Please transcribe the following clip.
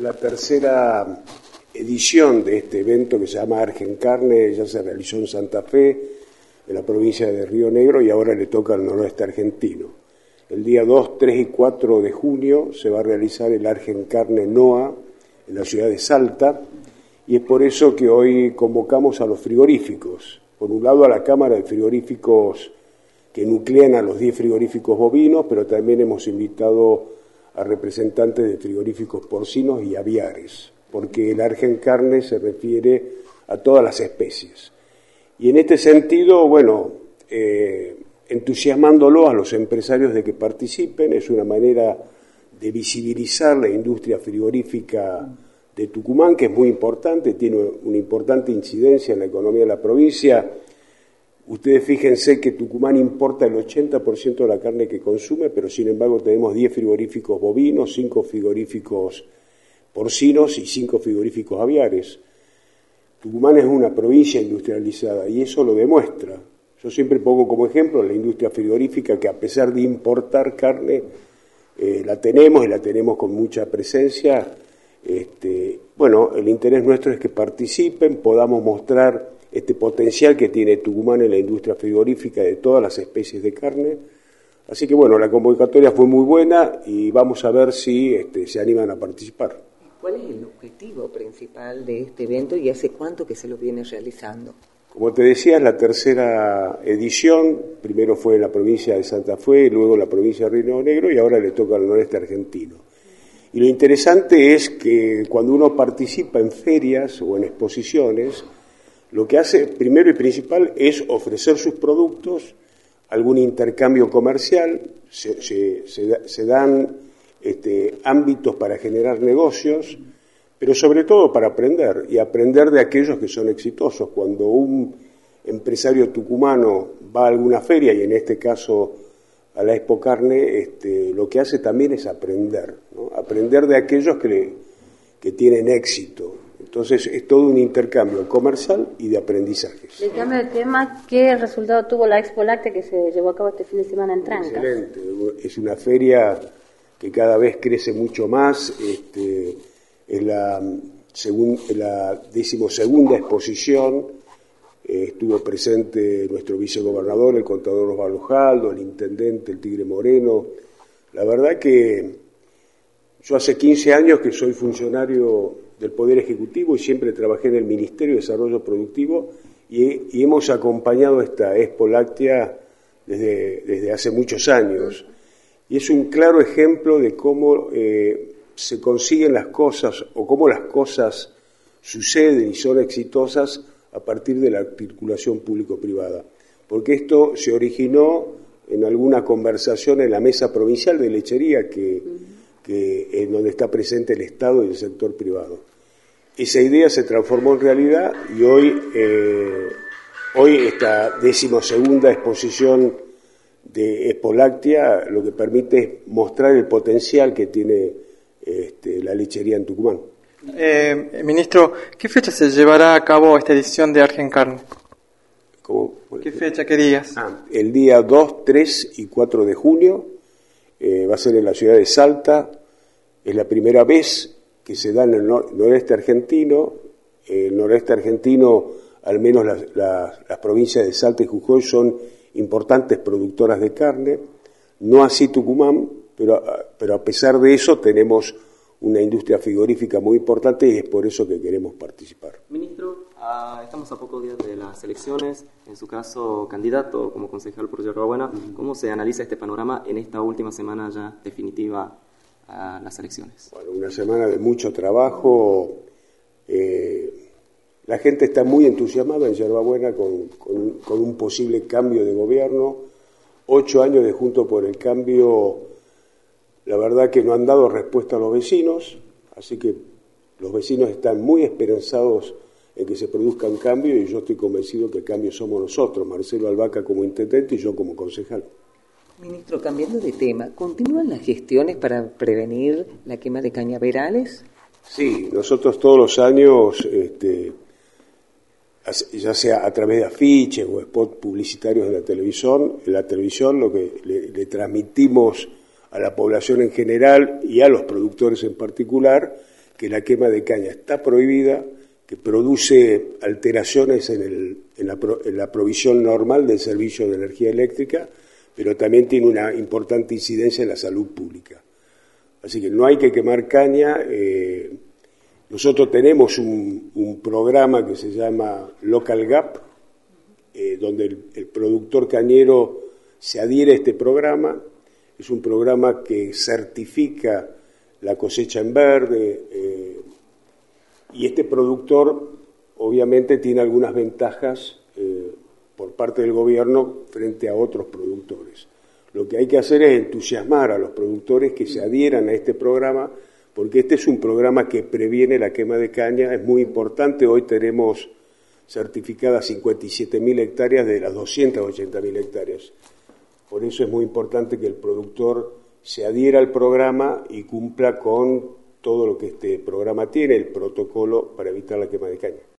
la tercera edición de este evento que se llama Argencarne. Ya se realizó en Santa Fe, en la provincia de Río Negro, y ahora le toca al noroeste argentino. El día 2, 3 y 4 de junio se va a realizar el Argencarne NOA en la ciudad de Salta, y es por eso que hoy convocamos a los frigoríficos. Por un lado, a la Cámara de Frigoríficos que nuclean a los 10 frigoríficos bovinos, pero también hemos invitado a representantes de frigoríficos porcinos y aviares, porque el Argencarne se refiere a todas las especies. Y en este sentido, bueno, entusiasmándolo a los empresarios de que participen, es una manera de visibilizar la industria frigorífica de Tucumán, que es muy importante, tiene una importante incidencia en la economía de la provincia. Ustedes fíjense que Tucumán importa el 80% de la carne que consume, pero sin embargo tenemos 10 frigoríficos bovinos, 5 frigoríficos porcinos y 5 frigoríficos aviares. Tucumán es una provincia industrializada y eso lo demuestra. Yo siempre pongo como ejemplo la industria frigorífica, que a pesar de importar carne, la tenemos, y la tenemos con mucha presencia. Bueno, el interés nuestro es que participen, podamos mostrar este potencial que tiene Tucumán en la industria frigorífica de todas las especies de carne. Así que bueno, la convocatoria fue muy buena y vamos a ver si se animan a participar. ¿Cuál es el objetivo principal de este evento y hace cuánto que se lo viene realizando? Como te decía, es la tercera edición. Primero fue en la provincia de Santa Fe, luego en la provincia de Río Negro, y ahora le toca al noreste argentino. Y lo interesante es que cuando uno participa en ferias o en exposiciones, lo que hace primero y principal es ofrecer sus productos, algún intercambio comercial, se dan ámbitos para generar negocios, pero sobre todo para aprender, y aprender de aquellos que son exitosos. Cuando un empresario tucumano va a alguna feria, y en este caso a la Expo Carne, lo que hace también es aprender, ¿no? Aprender de aquellos que tienen éxito. Entonces es todo un intercambio comercial y de aprendizajes. Le cambio de tema, ¿qué resultado tuvo la Expo Láctea que se llevó a cabo este fin de semana en Trancas? Excelente, es una feria que cada vez crece mucho más, es la 12ª exposición, estuvo presente nuestro vicegobernador, el contador Osvaldo Jaldo, el intendente, el Tigre Moreno. La verdad que yo hace 15 años que soy funcionario del Poder Ejecutivo y siempre trabajé en el Ministerio de Desarrollo Productivo y hemos acompañado esta Expo Láctea desde hace muchos años. Y es un claro ejemplo de cómo se consiguen las cosas o cómo las cosas suceden y son exitosas a partir de la articulación público-privada. Porque esto se originó en alguna conversación en la mesa provincial de lechería en donde está presente el Estado y el sector privado. Esa idea se transformó en realidad y hoy esta 12ª exposición de Expo Láctea lo que permite es mostrar el potencial que tiene la lechería en Tucumán. Ministro, ¿qué fecha se llevará a cabo esta edición de Argencarne? ¿Qué fecha querías? El día 2, 3 y 4 de junio, va a ser en la ciudad de Salta. Es la primera vez que se da en el noreste argentino. El noreste argentino, al menos las provincias de Salta y Jujuy, son importantes productoras de carne, no así Tucumán, pero a pesar de eso tenemos una industria frigorífica muy importante y es por eso que queremos participar. Ministro, estamos a pocos días de las elecciones, en su caso candidato como concejal por Yerba Buena. ¿Cómo se analiza este panorama en esta última semana ya definitiva a las elecciones? Bueno, una semana de mucho trabajo. La gente está muy entusiasmada en Yerba Buena con un posible cambio de gobierno. 8 años de Juntos por el Cambio, la verdad que no han dado respuesta a los vecinos, así que los vecinos están muy esperanzados en que se produzca un cambio y yo estoy convencido que el cambio somos nosotros, Marcelo Albaca como intendente y yo como concejal. Ministro, cambiando de tema, ¿continúan las gestiones para prevenir la quema de cañaverales? Sí, nosotros todos los años, ya sea a través de afiches o spots publicitarios en la televisión lo que le transmitimos a la población en general y a los productores en particular, que la quema de caña está prohibida, que produce alteraciones en la provisión normal del servicio de energía eléctrica, pero también tiene una importante incidencia en la salud pública. Así que no hay que quemar caña. Nosotros tenemos un programa que se llama Local Gap, donde el productor cañero se adhiere a este programa. Es un programa que certifica la cosecha en verde, y este productor obviamente tiene algunas ventajas por parte del gobierno frente a otros productores. Lo que hay que hacer es entusiasmar a los productores que se adhieran a este programa, porque este es un programa que previene la quema de caña, es muy importante. Hoy tenemos certificadas 57.000 hectáreas de las 280.000 hectáreas. Por eso es muy importante que el productor se adhiera al programa y cumpla con todo lo que este programa tiene, el protocolo para evitar la quema de caña.